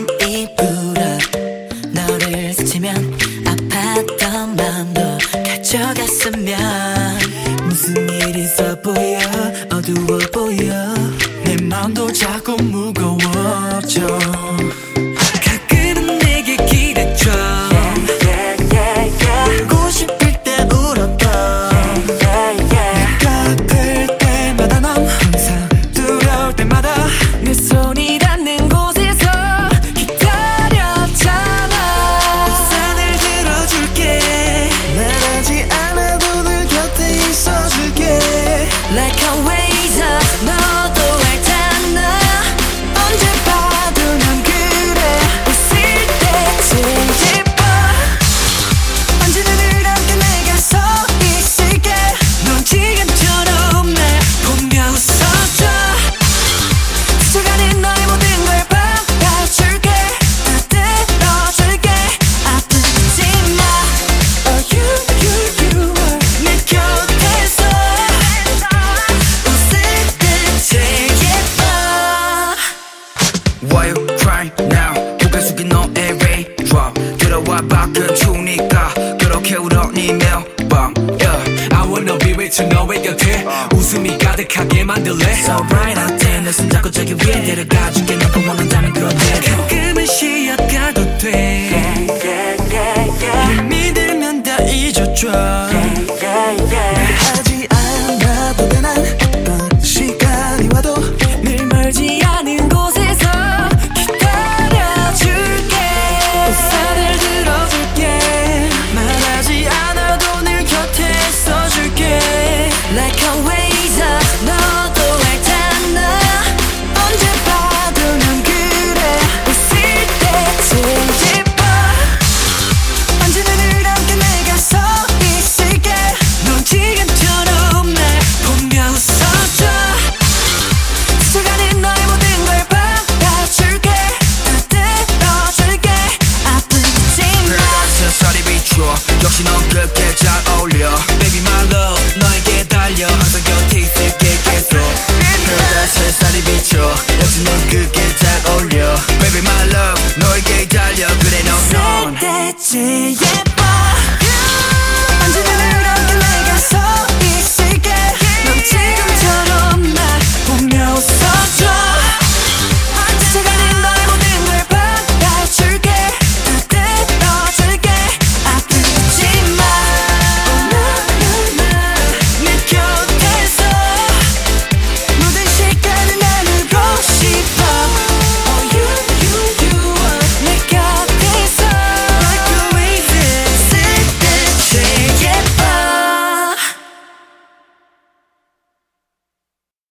가슴이 불어 너를 스치면 아팠던 마음도 가져갔으면 무슨 일이 있어 보여 어두워 보여 내 마음도 자꾸 무거워져 가끔은 내게 기대줘 울고 싶을 때 울었던 내가 아플 때마다 넌 항상 두려울 때마다 내 손이 닿는 곳에서 기다렸잖아 우산을 들어줄게 말하지 않아도 늘 곁에 있어줄게 Like always 너도 알잖아 언제 봐도 난 그래 웃을 때 제일 예뻐 언제나 늘 함께 내가 서 있을게 넌 지금처럼 날 보며 웃어줘 스쳐가는 너의 모든 걸 받아줄게 다 들어줄게 아프지 마 Oh you are 내 곁에서 웃을 때 제일 예뻐 Why you crying now 고개 숙인 너의 raindrop 들어와 밖은 추우니까 그렇게 울어 네 매번 yeah. I wanna be with you 너의 곁에 웃음이 가득하게 만들래 So right out there 내 손잡고 저기 위에 데려가줄게 너가 원한다면 그런데